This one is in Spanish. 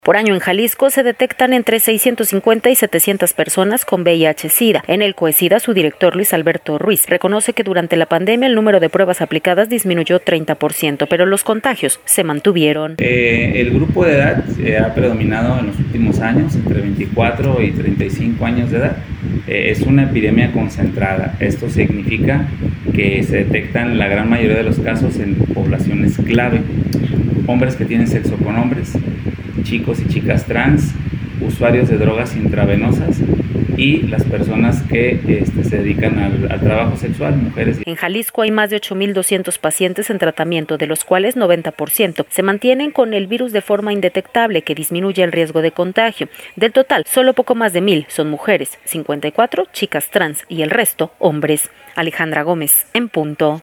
Por año en Jalisco se detectan entre 650 y 700 personas con VIH-Sida. En el COESIDA, su director Luis Alberto Ruiz reconoce que durante la pandemia el número de pruebas aplicadas disminuyó 30%, pero los contagios se mantuvieron. El grupo de edad ha predominado en los últimos años, entre 24 y 35 años de edad. Es una epidemia concentrada. Esto significa que se detectan la gran mayoría de los casos en poblaciones clave. Hombres que tienen sexo con hombres, chicos y chicas trans, usuarios de drogas intravenosas y las personas que se dedican al trabajo sexual, mujeres. En Jalisco hay más de 8,200 pacientes en tratamiento, de los cuales 90% se mantienen con el virus de forma indetectable, que disminuye el riesgo de contagio. Del total, solo poco más de 1,000 son mujeres, 54 chicas trans y el resto hombres. Alejandra Gómez, en punto.